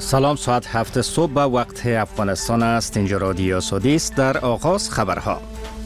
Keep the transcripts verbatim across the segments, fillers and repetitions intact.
سلام، ساعت هفت صبح به وقت افغانستان است. اینجا رادیو سعودی است. در آغاز خبرها.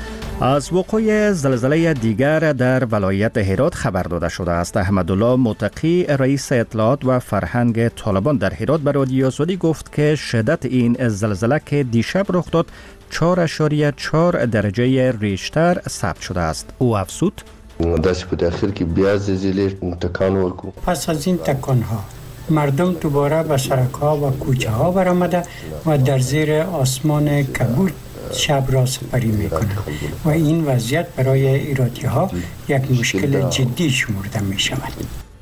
از وقوع زلزله دیگر در ولایت هرات خبر داده شده است. احمدالله متقی رئیس اطلاعات و فرهنگ طالبان در هرات به رادیو سعودی گفت که شدت این زلزله که دیشب رخ داد چهار اشاریه چهار درجه ریشتر ثبت شده است. او افزود: دست په داخل کې بیا زلزله تکان ورکو. پس از این تکان ها مردم دوباره به سرک ها و کوچه ها برآمده و در زیر آسمان کبود شب را سپری می کنند و این وضعیت برای ایراتی ها یک مشکل جدی شمرده می شود.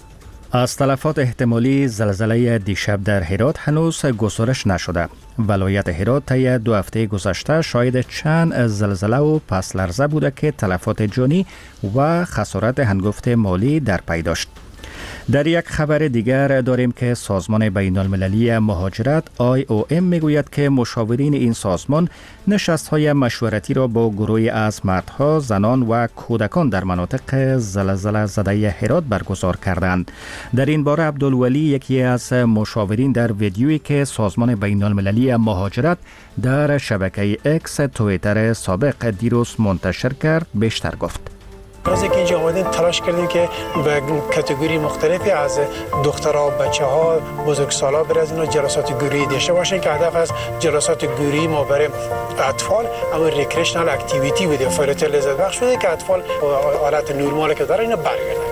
از تلفات احتمالی زلزله دیشب در هرات هنوز گزارش نشده. ولایت هرات طی دو هفته گذشته شاهد چند زلزله و پس لرزه بوده که تلفات جانی و خسارت هنگفت مالی در پی داشت. در یک خبر دیگر داریم که سازمان بین المللی مهاجرت آی او ام میگوید که مشاورین این سازمان نشست‌های مشورتی را با گروهی از مردها، زنان و کودکان در مناطق زلزله زده هرات برگزار کردند. در این باره عبدالولی، یکی از مشاورین، در ویدیویی که سازمان بین المللی مهاجرت در شبکه اکس توییتر سابق دیروز منتشر کرد، بیشتر گفت. از اینکه اینجا آمدیم تلاش کردیم که به کاتگوری مختلفی از دخترها و بچه‌ها، بزرگسالا بر از اینا جلسات گروهی داشته باشن که هدف از جلسات گروهی ما برای اطفال اما ریکریشنال اکتیویتی بوده، فعالیت لذت بخش بوده که اطفال حالت نرمال که دارن اینا برگردن.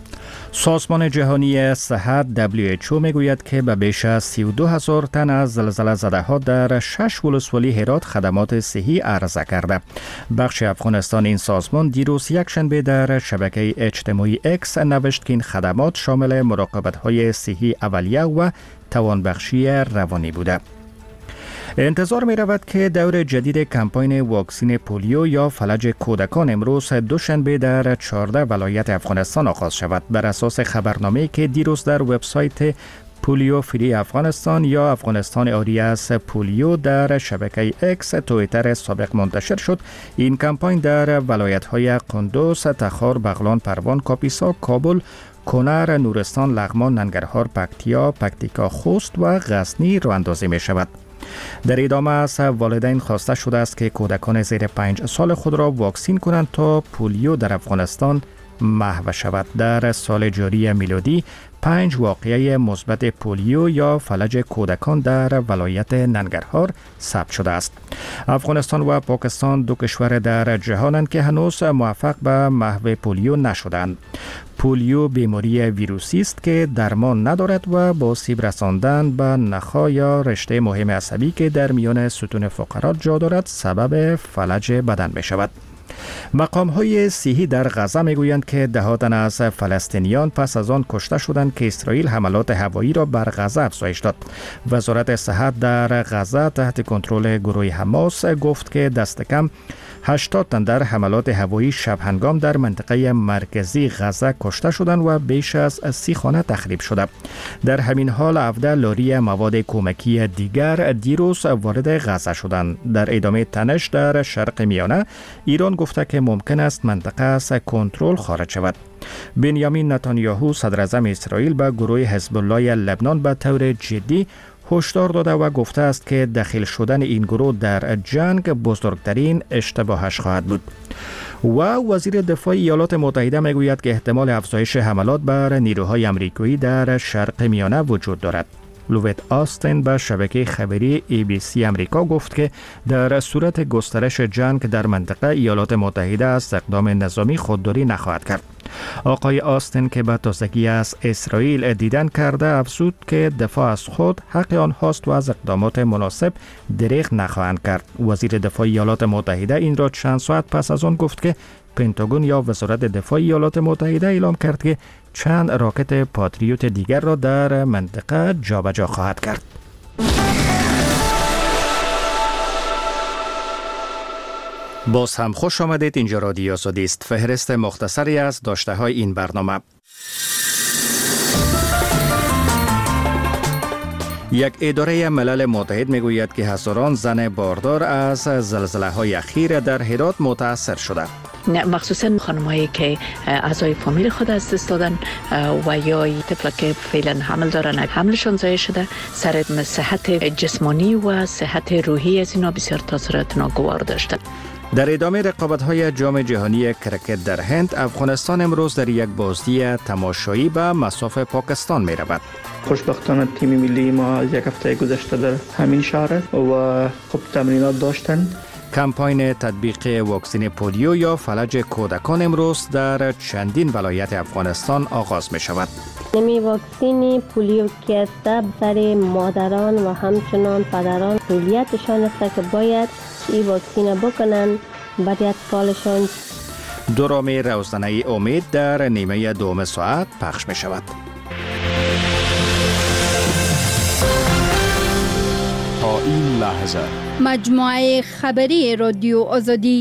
سازمان جهانی صحت دبلیو اچ او میگوید که به بیش از سی و دو هزار تن از زلزله زده ها در شش ولسوالی هرات خدمات صحی عرضه کرده. بخش افغانستان این سازمان دیروز یک شنبه در شبکه اجتماعی اکس نوشت که این خدمات شامل مراقبت های صحی اولیه و توانبخشی روانی بوده. انتظار می رود که دور جدید کمپاین واکسین پولیو یا فلج کودکان امروز دوشنبه در چهارده ولایت افغانستان آغاز شود. بر اساس خبرنامه‌ای که دیروز در وبسایت پولیو فری افغانستان یا افغانستان آری از پولیو در شبکه اکس توییتر سابق منتشر شد، این کمپاین در ولایت‌های قندوز، تخار، بغلان، پروان، کاپیسا، کابل، کنر، نورستان، لغمان، ننگرهار، پکتیا، پکتیکا، خوست و غزنی راه اندازی می شود. در ادامه از والدین خواسته شده است که کودکان زیر پنج سال خود را واکسین کنند تا پولیو در افغانستان محو شود. در سال جاری میلادی پنج واقعه مثبت پولیو یا فلج کودکان در ولایت ننگرهار ثبت شده است. افغانستان و پاکستان دو کشور در جهانند که هنوز موفق به محو پولیو نشدند. پولیو بیماری ویروسی است که درمان ندارد و با سیب رساندن به نخاع یا رشته مهم عصبی که در میان ستون فقرات جا دارد سبب فلج بدن می شود. مقام های صحی در غزه می گویند که ده تن از فلسطینیان پس از آن کشته شدند که اسرائیل حملات هوایی را بر غزه افزایش داد. وزارت صحت در غزه تحت کنترل گروه حماس گفت که دست کم هشتاد تن در حملات هوایی شب هنگام در منطقه مرکزی غزه کشته شدند و بیش از سی خانه تخریب شده. در همین حال هفده لاری مواد کمکی دیگر دیروز وارد غزه شدند. در ادامه تنش در شرق میانه، ایران گفته که ممکن است منطقه از کنترل خارج شود. بنیامین نتانیاهو صدر اعظم اسرائیل به گروه حزب الله لبنان به طور جدی هشدار داده و گفته است که دخیل شدن این گروه در جنگ بزرگترین اشتباهش خواهد بود. و وزیر دفاع ایالات متحده میگوید که احتمال افزایش حملات بر نیروهای آمریکایی در شرق میانه وجود دارد. لویت آستین به شبکه خبری ای بی سی امریکا گفت که در صورت گسترش جنگ در منطقه ایالات متحده از اقدام نظامی خودداری نخواهد کرد. آقای آستین که به تازگی از اسرائیل دیدن کرده افزود که دفاع از خود حق آنهاست و از اقدامات مناسب دریغ نخواهند کرد. وزیر دفاع ایالات متحده این را چند ساعت پس از آن گفت که پنتاگون یا وزارت دفاع ایالات متحده اعلام کرد که چند راکت پاتریوت دیگر را در منطقه جابجا خواهد کرد. باز هم خوش آمدید. اینجا رادیو سعودی است. فهرست مختصری از داشته های این برنامه. یک اداره ملل متحد میگوید که هزاران زن باردار از زلزله های اخیر در هرات متاثر شده. مخصوصا خانمایی که اعضای فامیل خود از دست دادن و یا طفل که فعلا حمل دارن حملشان ضایع شده، سر صحت جسمانی و صحت روحی از اینا بسیار تاثیرات ناگوار داشته. در ادامه رقابت‌های جام جهانی کرکت در هند، افغانستان امروز در یک بازی تماشایی به مصاف پاکستان می رود. خوشبختانه تیم ملی ما از یک هفته گذشته در همین شهر و خوب تمرینات داشتند. کمپاین تطبیق واکسن پولیو یا فلج کودکان امروز در چندین ولایت افغانستان آغاز می شود. نمی واکسن پولیو که است بر مادران و همچنان پدران مسئولیتشان است که باید این واکسن بکنن بعد از سالشان. دورامی روزنامه امید در نیمه دوم ساعت پخش می شود. تا این لحظه مجموعه خبری رادیو آزادی.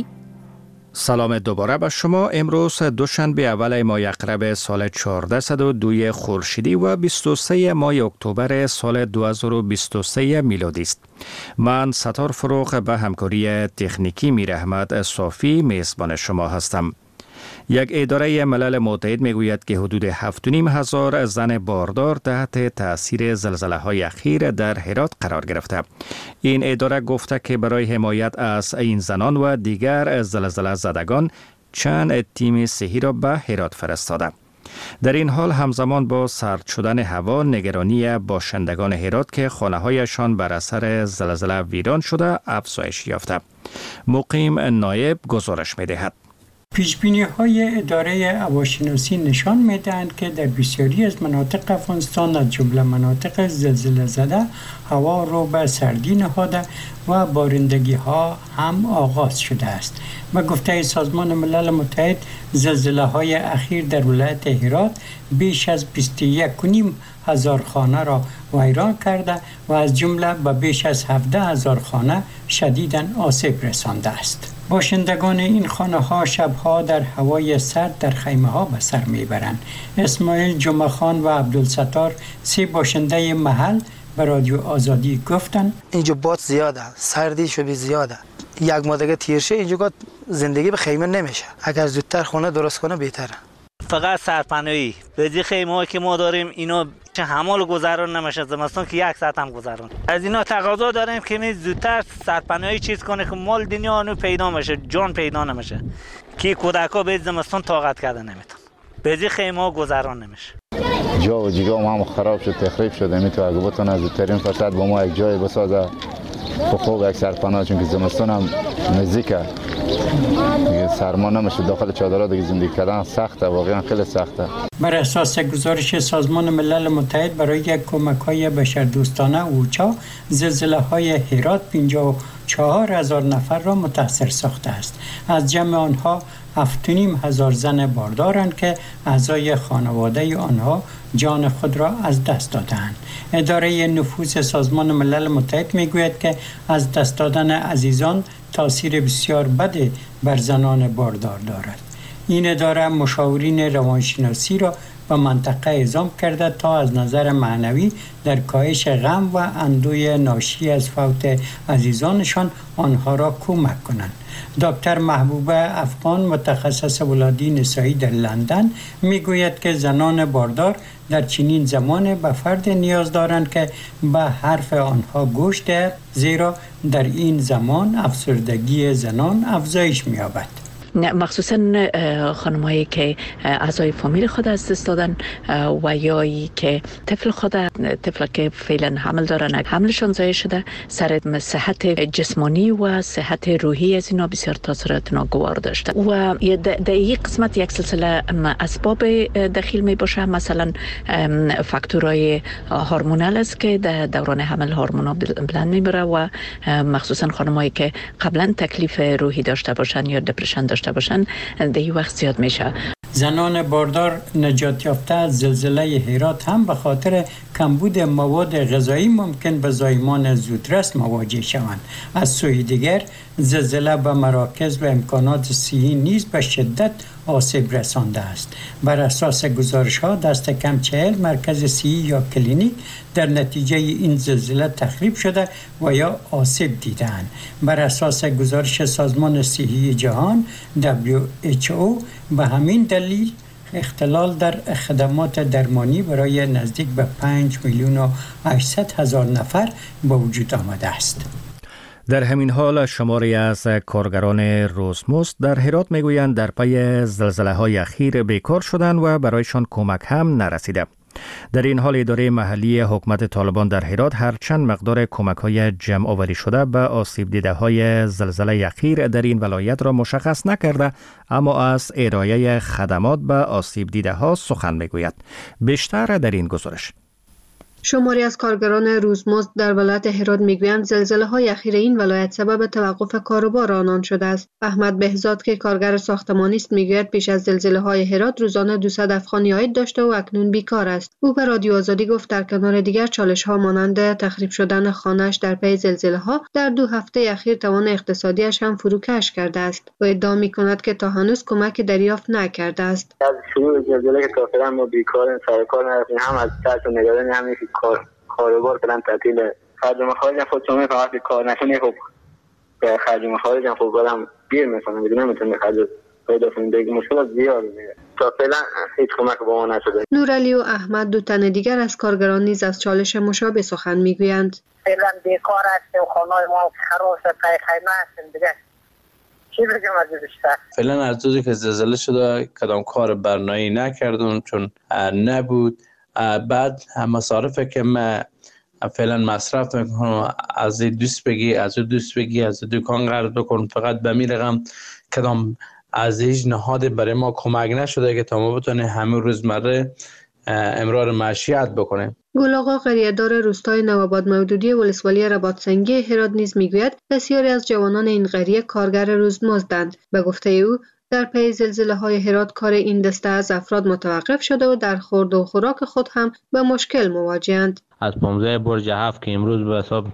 سلام دوباره به شما. امروز دوشنبه اول ماه عقرب سال چهارصد و دو خورشیدی و بیست و سه ماه اکتبر سال دو هزار و بیست و سه میلادی است. من ستار فروغ به همکاری تکنیکی میر احمد صافی میزبان شما هستم. یک اداره ملل متحد میگوید که حدود هفت و نیم هزار زن باردار تحت تاثیر زلزله های اخیر در هرات قرار گرفته. این اداره گفته که برای حمایت از این زنان و دیگر زلزله زدگان چند تیم صحی را به هرات فرستاده. در این حال همزمان با سرد شدن هوا نگرانی باشندگان هرات که خانه هایشان بر اثر زلزله ویران شده افزایش یافته. مقیم نایب گزارش می‌دهد. پیشبینی های اداره هواشناسی نشان میدهند که در بسیاری از مناطق افغانستان از جمله مناطق زلزله زده هوا رو به سردی نهاده و بارندگی ها هم آغاز شده است. به گفته سازمان ملل متحد زلزله های اخیر در ولایت هرات بیش از بیست و یک و نیم هزار خانه را ویران کرده و از جمله به بیش از هفده هزار خانه شدیداً آسیب رسانده است. باشندگان این خانه ها شبها در هوای سرد در خیمه ها به سر میبرند. اسماعیل جمعه خان و عبدالستار سه باشنده محل به رادیو آزادی گفتن اینجا باد زیاده، سردی شبی زیاده. یک ماه دیگه تیر شه اینجا زندگی به خیمه نمیشه. اگر زودتر خونه درست کنه بهتره. فقط سرپناهی بدی خیمه هایی که ما داریم اینا چه حمال گذران نمیشه، زمستان که یک ساعت هم گذران. از اینا تقاضا داریم که می زودتر سرپناهی چیز کنه که مال دنیا انو پیدا میشه، جان پیدا نمیشه که کودکا به زمستان طاقت کرده نمیتون. بدی خیمه ها گذران نمیشه. جا و جیگا ما هم خراب شد، تخریب شده. میتونه اگه بتونه زودترین فرصت با ما یک جای بسازه خوب یک سرپناه، چون که زمستان هم نزدیکه. دیگه سرما نمیشه، داخل چادرها دیگه زندگی کردن سخته، واقعا خیلی سخته. بر اساس گزارش سازمان ملل متحد برای یک کمک‌های بشردوستانه اوچا، زلزله های هرات پنجاه و چهار هزار نفر را متاثر ساخته است. از جمع آنها هفت و نیم هزار زن باردارند که اعضای خانواده آنها جان خود را از دست دادند. اداره نفوذ سازمان ملل متحد میگوید که از دست دادن عزیزان تاثیر بسیار بد بر زنان باردار دارد. این اداره مشاورین روانشناسی را به منطقه اعزام کرده تا از نظر معنوی در کاهش غم و اندوی ناشی از فوت عزیزانشان آنها را کمک کنند. دکتر محبوبه افغان متخصص ولادی نسایی در لندن میگوید که زنان باردار در چنین زمان به فرد نیاز دارند که به حرف آنها گوش دهد، زیرا در این زمان افسردگی زنان افزایش می‌یابد. مخصوصا خانمایی که اعضای فامیل خود از دست دادن و یا که طفل خود طفل که فعلا حمل دارن حملشان ضایع شده، سر صحت جسمانی و صحت روحی از اینا بسیار تاثیرات ناگوار داشته و در این قسمت یک سلسله اسباب دخیل می باشه. مثلا فاکتورهای هورمونال است که در دوران حمل هورمونا بلند میبره و مخصوصا خانمایی که قبلا تکلیف روحی داشته باشن یا دپرشن داشته باشن در این وقت زیاد میشه. زنان باردار نجات یافته از زلزله هرات هم به خاطر کمبود مواد غذایی ممکن به زایمان زودرس مواجه شوند. از سوی دیگر زلزله به مراکز و امکانات صحی نیز به شدت آسیب رسانده است. بر اساس گزارش ها دست کم چهل مرکز صحی یا کلینیک در نتیجه این زلزله تخریب شده و یا آسیب دیدند. بر اساس گزارش سازمان صحی جهان دبلیو اچ او به همین دلیل اختلال در خدمات درمانی برای نزدیک به پنج میلیون و هشتصد هزار نفر به وجود آمده است. در همین حال شماری از کارگران روزمزد در هرات میگویند در پی زلزله های اخیر بیکار شدند و برایشان کمک هم نرسیده. در این حال اداره محلی حکومت طالبان در هرات هرچند مقدار کمک های جمع آوری شده به آسیب دیده های زلزله اخیر در این ولایت را مشخص نکرده، اما از ارائه خدمات به آسیب دیده ها سخن میگوید. بیشتر در این گزارش. شماری از کارگران روزمزد در ولایت هرات میگویند زلزله های اخیر این ولایت سبب توقف کار و بار آنان شده است. احمد بهزاد که کارگر ساختمانی است میگوید پیش از زلزله های هرات روزانه دویست افغانی عاید داشته و اکنون بیکار است. او به رادیو آزادی گفت در کنار دیگر چالش ها مانند تخریب شدن خانه‌اش در پی زلزله ها در دو هفته اخیر توان اقتصادیش هم فروکش کرده است و ادعا میکند که تا هنوز کمک دریافت نکرده است. از شروع زلزله که تا فعلا ما بیکاریم، سر کار نرفتیم، هم از ترس و نگرانی هم کار کاروبار کردن تعطیله. خرج مخارج خود شما فقط کار نکنی خب به خرج مخارج هم خب برام گیر میکنم، میدونم نمیتونم خرج پیدا کنم. دیگه مشکل زیاده دیگه. تا فعلا هیچ کمک با ما نشده. نورعلی و احمد دو تن دیگر از کارگران نیز از چالش مشابه سخن میگویند. فعلا بیکار هستیم، خانه‌های ما خراب شده، خیمه هستیم دیگه. چی بگم از بیشتر؟ فعلا از روزی که زلزله شده کدام کار برنامه‌ای نکردم چون نبود. بعد مصارفه که ما فعلا مصرف میکنم از دوست بگی از دوست بگی از دکان قرض بکن، فقط به می رقم کدام از هیچ نهاد برای ما کمک نشده که تا ما بتونه همه روزمره امرار معیشت بکنه. گل آقا قریه‌دار روستای نوآباد مودودی ولسوالی رباطسنگی هرات نیز میگوید بسیاری از جوانان این قریه کارگر روزمزدند. به گفته او در پی زلزله های هرات کار این دسته از افراد متوقف شده و در خورد و خوراک خود هم به مشکل مواجهند. از پانزده برج هفت که امروز به حساب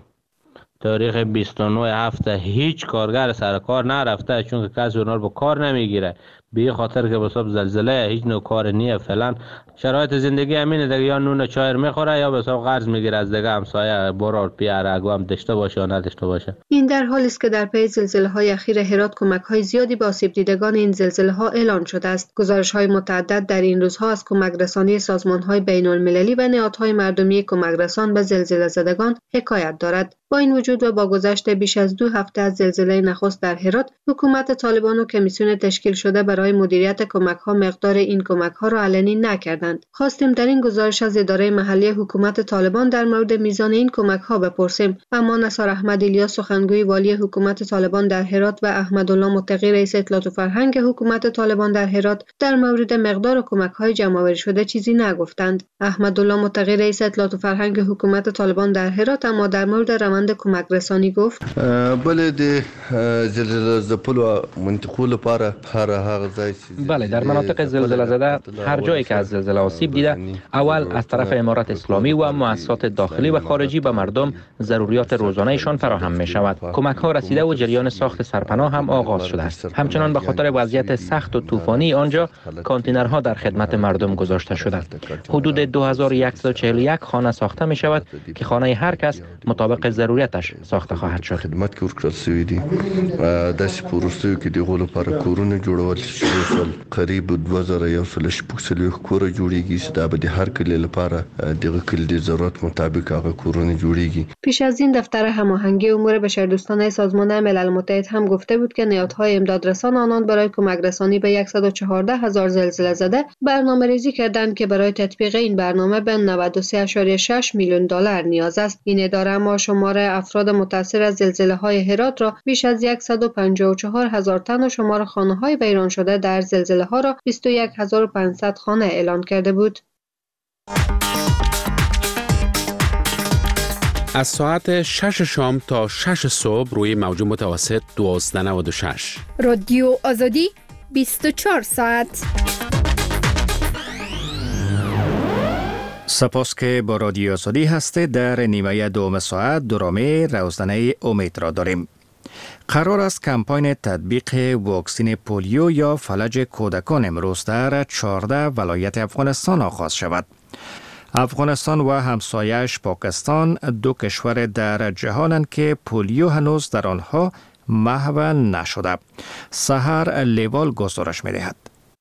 تاریخ بیست و نه هفته هیچ کارگر سر کار نرفته چون که کسی اونها رو به کار نمیگیره، به خاطر که به حساب زلزله هیچ نوع کار نیه. فعلا شرایط زندگی همینه دیگه، یا نون چای میخوره یا به حساب قرض میگیره از دیگه همسایه برار پیار اگه هم داشته باشه یا نداشته باشه. این در حالی است که در پی زلزله های اخیر هرات کمک های زیادی به آسیب دیدگان این زلزله ها اعلان شده است. گزارش های متعدد در این روزها از کمک رسانی سازمان های بین المللی و نهادهای مردمی کمک رسان به زلزله زدگان حکایت دارد. با این وجود و با گذشت بیش از دو هفته از زلزله نخست در هرات، حکومت طالبان و کمیسیون تشکیل شده برای مدیریت کمک ها مقدار این کمک ها را علنی نکردند. خواستیم در این گزارش از اداره محلی حکومت طالبان در مورد میزان این کمک ها بپرسیم، اما نثار احمد الیاس سخنگوی والی حکومت طالبان در هرات و احمدالله متقی رئیس اطلاعات و فرهنگ حکومت طالبان در هرات در مورد مقدار کمک های جمع آوری شده چیزی نگفتند. احمدالله متقی رئیس اطلاعات و فرهنگ حکومت طالبان در هرات اما در مورد روند کمک رسانی گفت بله د زلزله زپلو منطقو لپاره هر هغه ځای بله در مناطق زلزله زده هر جایی که از زلزله آسیب دیده اول از طرف امارات اسلامی و مؤسسات داخلی و خارجی به مردم ضروریات روزانه‌شان فراهم می شود. کمک ها رسیده و جریان ساخت سرپناه هم آغاز شده است. همچنان به خاطر وضعیت سخت و طوفانی آنجا کانتینرها در خدمت مردم گذاشته شده. حدود دو هزار و صد و چهل و یک خانه ساخته می شود که خانه هر کس مطابق ضرورتش ساخته خواهد شد. خدمت کې ورکړل شوی دي داسې پروسو کې د غولو لپاره کورونه جوړول شوي، قریب دوه زره یو سل شپږ څلوېښت کوره جوړیږي چې دا به د هر کلی لپاره دغه کلی د ضرورت مطابق هغه کورونه جوړیږي. پیش از این دفتر هماهنگی امور بشردوستانه سازمان ملل متحد هم گفته بود که نهادهای امدادرسان آنان برای کمک رسانی به صد و چهارده هزار زلزله زده برنامه‌ریزی کردند که برای تطبیق این برنامه به نود و سه ممیز شش میلیون دلار نیاز است. این اداره اما شمار افراد متاثر از زلزله های هرات را بیش از صد و پنجاه و چهار هزار تن و شمار خانه های ویران شده در زلزله ها را بیست و یک هزار و پانصد خانه اعلان کرده بود. از ساعت شش شام تا شش صبح روی موج متوسط دوازده و نود و شش رادیو آزادی بیست و چهار ساعت. سپاس که با رادیو آزادی هستید. در نیمه دوم ساعت درامه روزنامه امید را داریم. قرار است کمپاین تطبیق واکسن پولیو یا فلج کودکان امروز در چهارده ولایت افغانستان آغاز شود. افغانستان و همسایش پاکستان دو کشور در جهانند که پولیو هنوز در آنها محو نشده. سحر لیوال گزارش می‌دهد.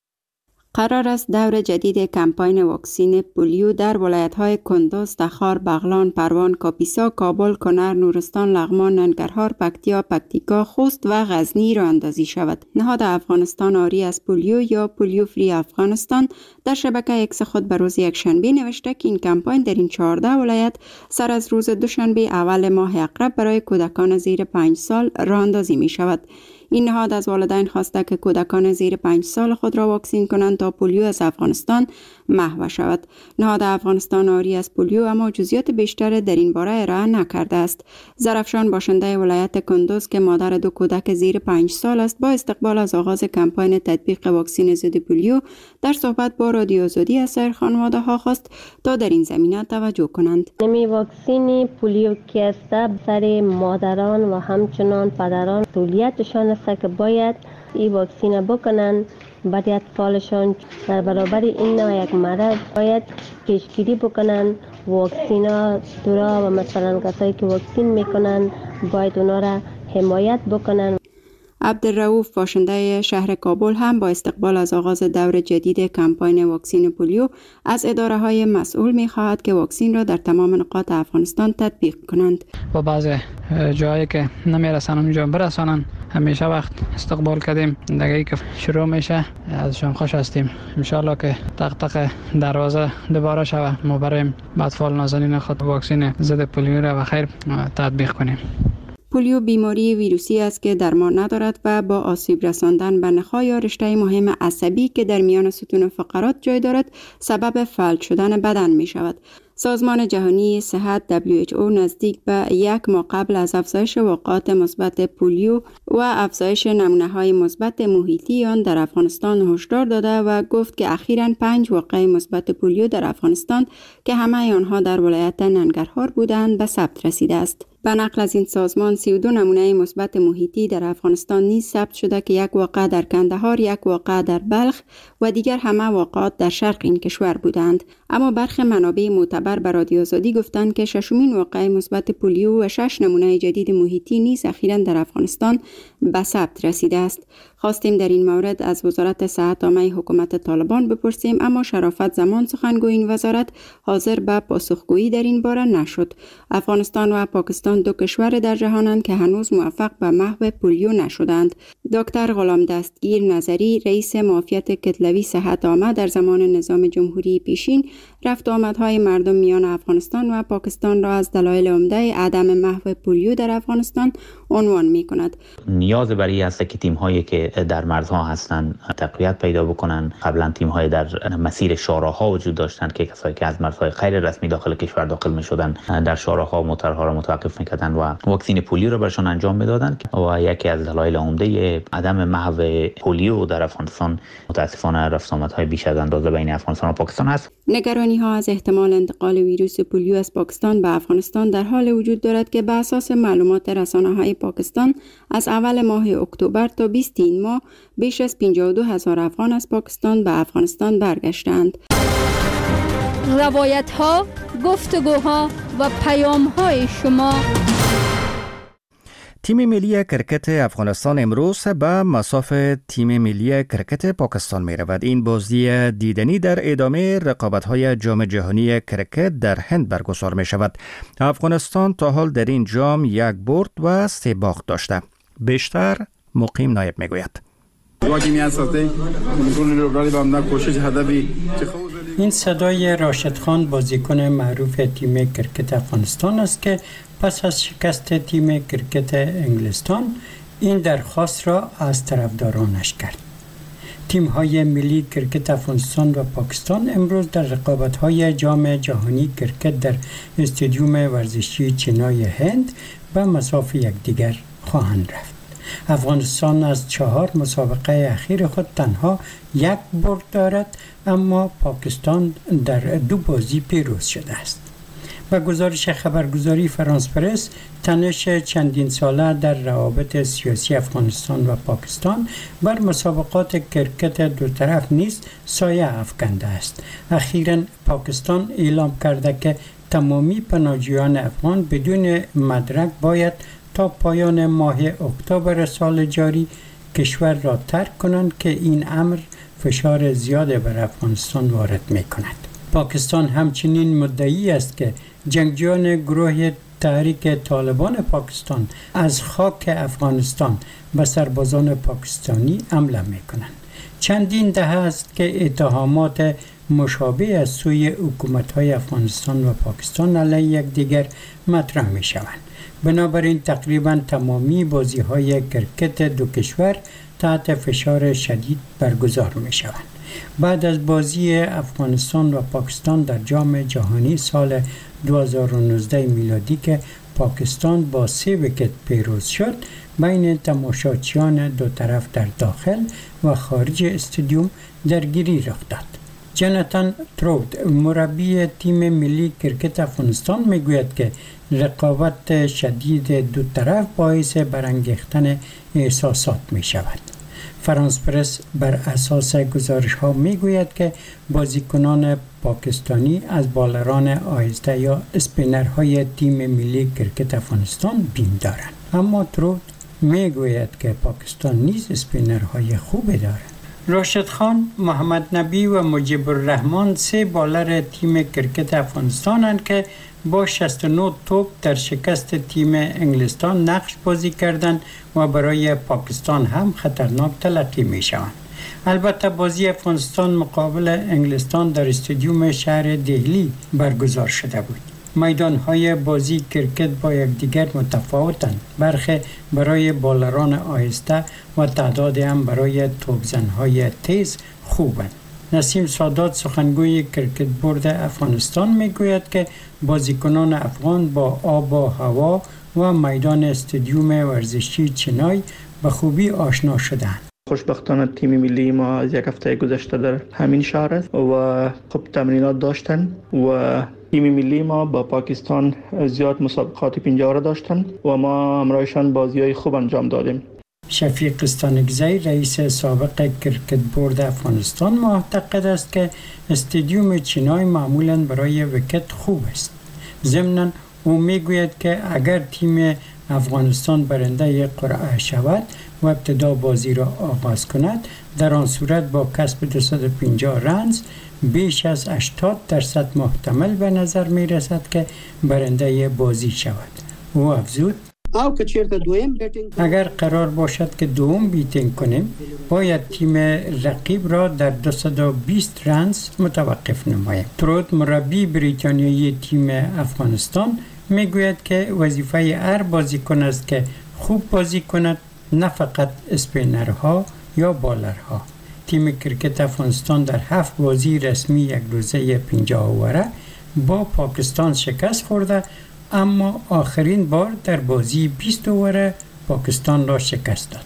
قرار است دور جدید کمپاین واکسین پولیو در ولایت‌های کندوز، تخار، بغلان، پروان، کاپیسا، کابل، کنر، نورستان، لغمان، ننگرهار، پکتیا، پکتیکا، خوست و غزنی راه اندازی شود. نهاد افغانستان آری از پولیو یا پولیو فری افغانستان در شبکه ایکس خود به روز یکشنبه نوشته که این کمپاین در این چهارده ولایت سر از روز دوشنبه اول ماه اقرب برای کودکان زیر پنج سال راه اندازی می شود. این نهاد از والدین خواسته که کودکان زیر پنج سال خود را واکسین کنند تا پولیو از افغانستان محو شود. نهاد افغانستان آری از پولیو اما جزئیات بیشتر در این باره ارائه نکرده است. زرفشان باشنده ولایت کندوز که مادر دو کودک زیر پنج سال است، با استقبال از آغاز کمپاین تطبیق واکسن ضد پولیو در صحبت با رادیو آزادی از سایر خانواده ها خواست تا در این زمینه توجه کنند. نمی واکسن پولیو که است سر مادران و همچنان پدران مسئولیتشان است که باید این واکسین بکنن. بعد اطفالشان در برابر این نوع یک مرض باید پیشگیری بکنن. واکسینا دورا و مثلا کسایی که واکسین میکنن باید اونا را حمایت بکنن. عبدالرؤوف باشنده شهر کابل هم با استقبال از آغاز دور جدید کمپاین واکسین پولیو از اداره های مسئول می خواهد که واکسین را در تمام نقاط افغانستان تطبیق کنند. با بعض جایی که نمی رسن اونجا برسانن. همیشه وقت استقبال کردیم، دیگه که شروع میشه ازشان خوش هستیم. ان شاء الله که تق تق دروازه دوباره شود ما بریم اطفال نازنین خود واکسن ضد پولیو را بخیر تطبیق کنیم. پولیو بیماری ویروسی است که درمان ندارد و با آسیب رساندن به نخاع یا رشته مهم عصبی که در میان ستون فقرات جای دارد سبب فلج شدن بدن می شود. سازمان جهانی صحت دبلیو اچ او نزدیک به یک ماه قبل از افزایش واقعات مثبت پولیو و افزایش نمونه‌های مثبت محیطی آن در افغانستان هشدار داده و گفت که اخیراً پنج واقعه مثبت پولیو در افغانستان که همه آنها در ولایت ننگرهار بودند به ثبت رسیده است. به نقل از این سازمان سی و دو نمونه مثبت محیطی در افغانستان نیز ثبت شده که یک واقعه در کندهار، یک واقعه در بلخ و دیگر همه واقعات در شرق این کشور بودند. اما برخی منابع معتبر به رادیو آزادی گفتند که ششمین واقعه مثبت پولیو و شش نمونه جدید محیطی نیز اخیراً در افغانستان به ثبت رسیده است. خواستیم در این مورد از وزارت صحت عامه حکومت طالبان بپرسیم، اما شرافت زمان سخنگوی این وزارت حاضر به پاسخگویی در این باره نشد. افغانستان و پاکستان دو کشور در جهانند که هنوز موفق به محو پولیو نشدند. دکتر غلام دستگیر نظری، رئیس معافیت کتلوی صحت عامه در زمان نظام جمهوری پیشین، رفت آمدهای مردم میان افغانستان و پاکستان را از دلایل عمده عدم محو پولیو در افغانستان عنوان می کند. نیاز برای است که تیم هایی که در مرزها هستند تقویت پیدا بکنند. قبلا تیم های در مسیر شاراها وجود داشتند که کسایی که از مرزهای غیر رسمی داخل کشور داخل می شدند در شاراها موتورها را متوقف می‌کردند و واکسین پولیو را برشان انجام می‌دادند و یکی از دلایل عمده عدم محو پولیو در افغانستان متاسفانه رفت آمدهای بیش از اندازه بین افغانستان و پاکستان است. نگرانی ها از احتمال انتقال ویروس پولیو از پاکستان به افغانستان در حال وجود دارد که به اساس معلومات رسانه‌های پاکستان از اول ماه اکتبر تا بیست این ماه بیش از پنجاه و دو هزار افغان از پاکستان به افغانستان برگشتند. روایت ها، گفتگوها و پیام های شما. تیم ملی کرکت افغانستان امروز به مصاف تیم ملی کرکت پاکستان می رود. این بازی دیدنی در ادامه رقابت‌های جام جهانی کرکت در هند برگزار می شود. افغانستان تا حال در این جام یک برد و سه باخت داشته. بیشتر مقیم نایب می گوید. این صدای راشد خان بازیکن معروف تیم کرکت افغانستان است که پس از شکست تیم کرکت انگلستان این درخواست را از طرفدارانش کرد. تیم‌های ملی کرکت افغانستان و پاکستان امروز در رقابت‌های جام جهانی کرکت در استادیوم ورزشی چینای هند به مصاف یکدیگر خواهند رفت. افغانستان از چهار مسابقه اخیر خود تنها یک برد دارد، اما پاکستان در دو بازی پیروز شده است. با گزارش خبرگزاری فرانس پرس، تنش چندین ساله در روابط سیاسی افغانستان و پاکستان بر مسابقات کرکت دو طرف نیز سایه افکنده است. اخیراً پاکستان اعلام کرده که تمامی پناهجویان افغان بدون مدرک باید تا پایان ماه اکتبر سال جاری کشور را ترک کنند که این امر فشار زیاد بر افغانستان وارد می کند. پاکستان همچنین مدعی است که جنگجویان گروه تحریک طالبان پاکستان از خاک افغانستان به سربازان پاکستانی حمله می کنند. چندین دهه است که اتهامات مشابه از سوی حکومت‌های افغانستان و پاکستان علیه یکدیگر مطرح می شوند. بنابراین تقریبا تمامی بازی‌های کرکت دو کشور تحت فشار شدید برگزار می شوند. بعد از بازی افغانستان و پاکستان در جام جهانی سال دو هزار و نوزده میلادی که پاکستان با سه ویکت پیروز شد، بین تماشاچیان دو طرف در داخل و خارج استادیوم درگیری رخ داد. جاناتان ترود، مربی تیم ملی کرکت افغانستان، میگوید که رقابت شدید دو طرف باعث برانگیختن احساسات می شود. فرانس پرس بر اساس گزارش ها می گوید که بازیکنان پاکستانی از بالران آهسته یا اسپینرهای تیم ملی کرکت افغانستان بیم دارند، اما ترود می گوید که پاکستان نیز اسپینرهای خوبی دارد. راشد خان، محمد نبی و مجیب الرحمن سه بالر تیم کرکت افغانستانند که با شصت و نه توپ در شکست تیم انگلستان نقش بازی کردند و برای پاکستان هم خطرناک تلقی می شوند. البته بازی افغانستان مقابل انگلستان در استادیوم شهر دهلی برگزار شده بود. میدان‌های بازی کرکت با یکدیگر متفاوتند. برخی برای بالران آهسته و تعداد هم برای توپزن‌های تیز خوبند. نسیم سادات، سخنگوی کرکت بورد افغانستان، میگوید که بازیکنان افغان با آب و هوا و میدان استادیوم ورزشی چنای به خوبی آشنا شدند. خوشبختانه تیم ملی ما از یک هفته گذشته در همین شهر است و خوب تمرینات داشتن و تیم ملی ما با پاکستان زیاد مسابقات پنجاه را داشتن و ما همراهشان بازی‌های خوب انجام دادیم. شفیق استانکزی، رئیس سابق کرکت بورد افغانستان، معتقد است که استادیوم چینای معمولاً برای ویکت خوب است. ضمناً او میگوید که اگر تیم افغانستان برنده قرعه شود و ابتدا بازی را آغاز کند، در آن صورت با کسب دویست و پنجاه رنز بیش از هشتاد درصد محتمل به نظر می رسد که برنده بازی شود. او افزود: اگر قرار باشد که دوم بیتینگ کنیم، باید تیم رقیب را در دویست و بیست رنز متوقف نماییم. ترود، مربی بریتانیایی تیم افغانستان، میگوید که وظیفه هر بازیکن است که خوب بازی کند، نه فقط اسپینرها یا بالرها. تیم کرکت افغانستان در هفت بازی رسمی یک روزه پنجاه اووره با پاکستان شکست خورده، اما آخرین بار در بازی بیست اووره پاکستان را شکست داد.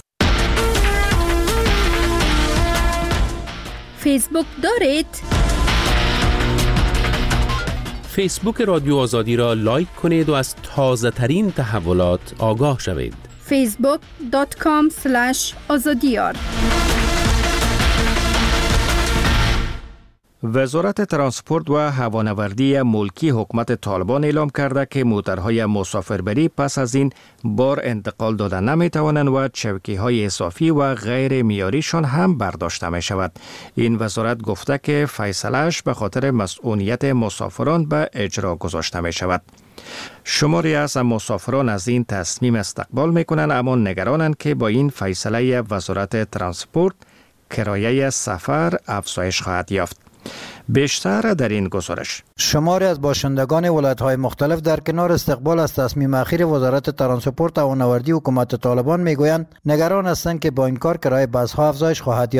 فیسبوک دارید؟ فیسبوک رادیو آزادی را لایک کنید و از تازه ترین تحولات آگاه شوید. فیسبوک دات کام اسلش آزادیار. وزارت ترانسپورت و هوانوردی ملکی حکومت طالبان اعلام کرده که موترهای مسافربری پس از این بار انتقال داده نمی توانند و چوکی‌های اضافی و غیر معیاریشان هم برداشته می شود. این وزارت گفته که فیصله‌اش به خاطر مسئولیت مسافران به اجرا گذاشته می شود. شماری از مسافران از این تصمیم استقبال می کنند، اما نگرانند که با این فیصله وزارت ترانسپورت کرایه سفر افزایش خواهد یافت. بیشتر در این گزارش. شماری از باشندگان ولایت‌های مختلف در کنار استقبال از تصمیم اخیر وزارت ترانسپورت و هوانوردی حکومت طالبان میگویند نگران هستند که با این کار کرایه بس‌ها افزایش خواهد یافت.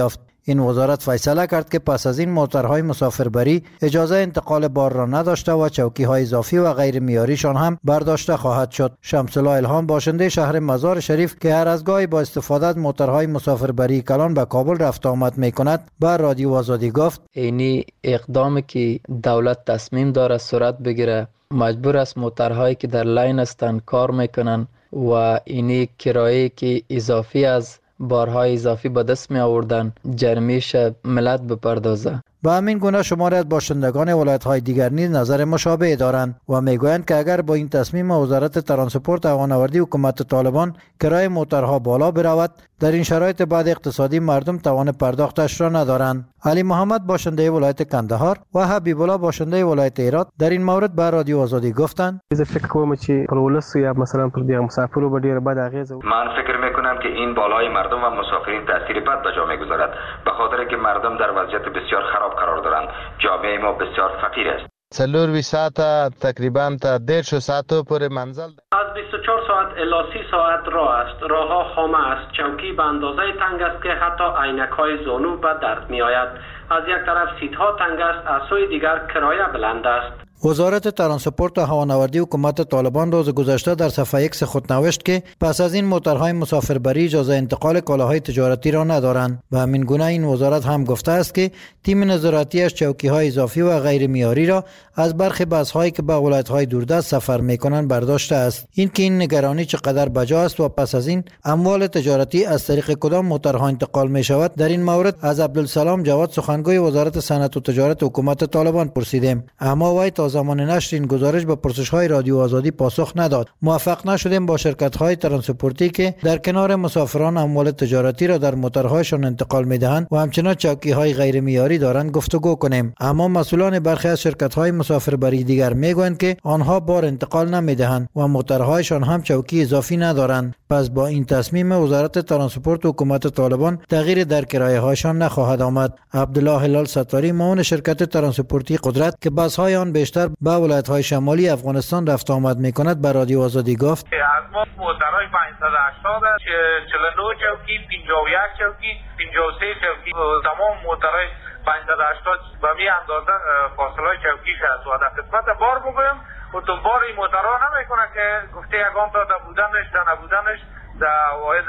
این وزارت فیصله کرد که پس از این موترهای مسافربری اجازه انتقال بار را نداشته و چوکی‌های اضافی و غیر معیاریشان هم برداشته خواهد شد. شمس الله الهام باشنده شهر مزار شریف که هر از گاهی با استفاده از موترهای مسافربری کلان به کابل رفت آمد می‌کند بر رادیو آزادی گفت اینی اقدامی که دولت تصمیم داره صورت بگیره، مجبور است موترهایی که در لاین هستند کار میکنن و اینی کرایه که اضافی از بارهای اضافی به دست می آوردن جرمیش ملت بپردازه. به همین گونه شماری از باشندگان ولایت‌های دیگر نیز نظر مشابه دارند و میگویند که اگر با این تصمیم وزارت ترانسپورت و هوانوردی حکومت طالبان کرایه موترها بالا برود، در این شرایط بعد اقتصادی مردم توان پرداختش را ندارند. علی محمد باشنده ولایت کندهار و حبیب الله باشنده ولایت هرات در این مورد به رادیو آزادی گفتند: من فکر کوم چې پر ولس یا مثلا پر دیگر مسافرو به ډیر بد اغیز. من فکر میکنم که این بالای مردم و مسافرین تاثیر بد به جا میگذارد، به خاطر که مردم در وضعیت بسیار خراب قرار دارند. جامعه ما بسیار فقیر است. سلور وی ساعت تقریبا تا دیرش ساعت پر منزل از بیست و چهار ساعت الی سی ساعت راه است. راه ها خامه است. چوکی به اندازه تنگ است که حتی عینک های زانو به درد می آید. از یک طرف سیت ها تنگ است، از سوی دیگر کرایه بلند است. وزارت ترانسپورت و هوانوردی حکومت طالبان روز گذشته در صفحه ایکس خود نوشت که پس از این موترهای مسافربری اجازه انتقال کالاهای تجارتی را ندارند. به همین گونه این وزارت هم گفته است که تیم نظارتی از چوکی‌های اضافی و غیر معیاری را از برخی بس‌هایی که به ولایت‌های دوردست سفر می‌کنند برداشته است. این که این نگرانی چقدر بجا است و پس از این اموال تجارتی از طریق کدام موترها انتقال می‌شود، در این مورد از عبدالسلام جواد سخنگوی وزارت صنعت و تجارت حکومت طالبان پرسیدیم، اما وی تا زمان نشر این گزارش به پرسش‌های رادیو آزادی پاسخ نداد. موفق نشدیم با شرکت‌های ترانسپورتی که در کنار مسافران اموال تجارتی را در موترهایشان انتقال می‌دهند و همچنین چوکی‌های غیر معیاری دارند گفتگو کنیم، اما مسئولان برخی از شرکت‌های مسافربری دیگر میگویند که آنها بار انتقال نمی‌دهند و موترهایشان هم چوکی اضافی ندارند. پس با این تصمیم وزارت ترانسپورت حکومت طالبان تغییر در کرایه‌هایشان نخواهد آمد. عبدالله هلال ستاری معاون شرکت ترانسپورتی قدرت که بس‌های آن بیشتر به ولایت‌های شمالی افغانستان رفت آمد می‌کند بر رادیو آزادی گفت: از ما موترهای پانصد و هشتاد چهل و نه چوکی، پنجاه و یک چوکی، پنجاه و سه چوکی، تمام موترهای پانصد و هشتاد به می اندازه فاصله چوکیش است و در قسمت بار بگویم و تو بار این موترها نمیکنه که گفته یگان تا در بودنش در نبودنش در واحد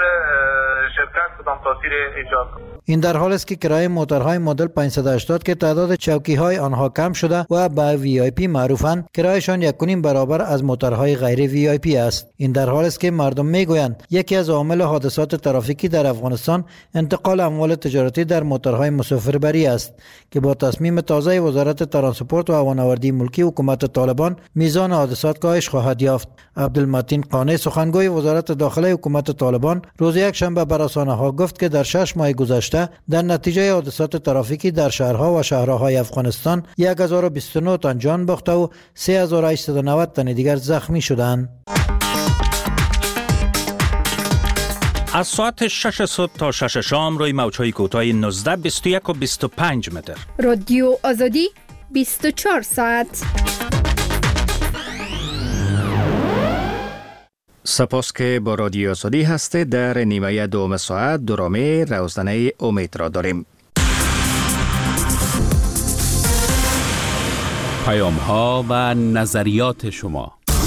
شرکت کدام تاثیر ایجاد کنه. این در حال است که کرایه موترهای مدل پانصد و هشتاد که تعداد چوکی‌های آنها کم شده و به وی آی پی معروفند، کرایهشان یک و نیم برابر از موترهای غیر وی آی پی است. این در حال است که مردم میگویند یکی از عوامل حادثات ترافیکی در افغانستان انتقال اموال تجارتی در موترهای مسافربری است که با تصمیم تازه وزارت ترانسپورت و هوانوردی ملکی حکومت طالبان میزان حادثات کاهش خواهد یافت. عبدالمتین قانع سخنگوی وزارت داخله حکومت طالبان روز یک شنبه بر رسانه‌ها گفت که در شش ماه گذشته در نتیجه حادثات ترافیکی در شهرها و شهرهای افغانستان هزار و بیست و نه تن جان باخته و سه هزار و هشتصد و نود تن دیگر زخمی شدند. از ساعت شش صبح تا شش شام روی موج‌های کوتاه نوزده، بیست و یک و بیست و پنج متر. رادیو آزادی بیست و چهار ساعت. سپاس که با رادیو آزادی هستید. در نیمه دوم ساعت درامه روزنامه امید را داریم. پیام ها و نظریات شما.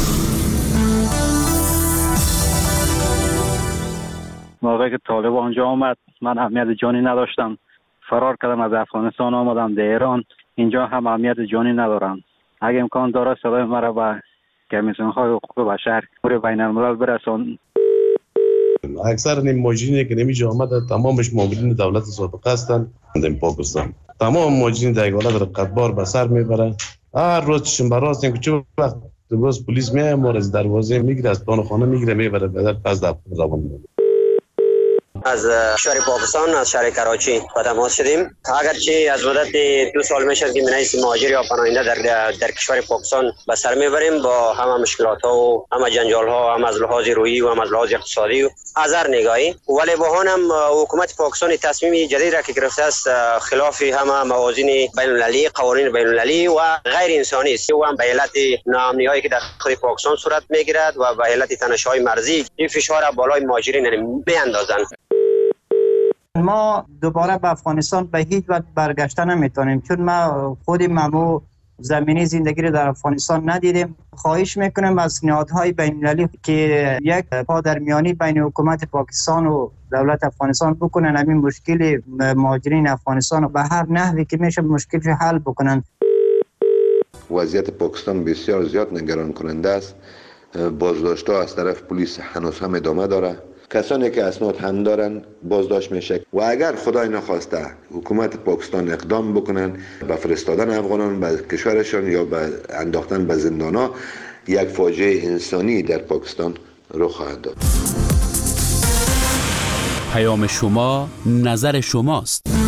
موقعی که طالب آنجا آمد من اهمیت جانی نداشتم، فرار کردم از افغانستان آمدم در ایران. اینجا هم اهمیت جانی ندارم. اگه امکان داره صدای مرا به کمیسیون های حقوق بشر پور بین الملل برسان. اکثر نیم ماجرینی که نمیجا آمده تمامش مامورین دولت سابقه هستند در پاکستان. تمام ماجرین در ایالات رقتبار به سر میبرن. هر روز چشم براست این که چه وقت باز پلیس میاد ما از دروازه میگیره، از دان خانه میگیره میبره به در پس در روان میبره. از شهر پاکستان از شهر کراچی با تماس شدیم. اگرچه از مدت دو سال میشه که منیس مهاجر یا پناهنده در در کشور پاکستان به سر میبریم با همه مشکلات ها و همه جنجال ها، هم از لحاظ روحی و هم از لحاظ اقتصادی و از هر نگاهی. ولی با هم حکومت پاکستان تصمیم جدید را که گرفته است خلاف همه موازین بین المللی، قوانین بین المللی و غیر انسانی است و هم به علت ناامنی هایی که در خود پاکستان صورت میگیرد و به علت تنش‌های مرزی این فشار بالای مهاجرین میاندازند. ما دوباره به افغانستان به هیچ وجه برگشته نمیتونیم، چون ما خودیم ممو زمینی زندگی رو در افغانستان ندیدیم. خواهش میکنم از نهادهای بین‌المللی که یک پادرمیانی بین حکومت پاکستان و دولت افغانستان بکنن، همین مشکل مهاجرین افغانستان رو به هر نحوی که میشه مشکلش حل بکنن. وضعیت پاکستان بسیار زیاد نگران کننده است. بازداشت‌ها از طرف پلیس هنوز هم ادامه داره. کسانی که اسناد هم دارن بازداشت میشه و اگر خدای نخواسته حکومت پاکستان اقدام بکنن به فرستادن افغانان به کشورشان یا به انداختن به زندان‌ها، یک فاجعه انسانی در پاکستان رخ خواهد داد. پیام شما، نظر شماست.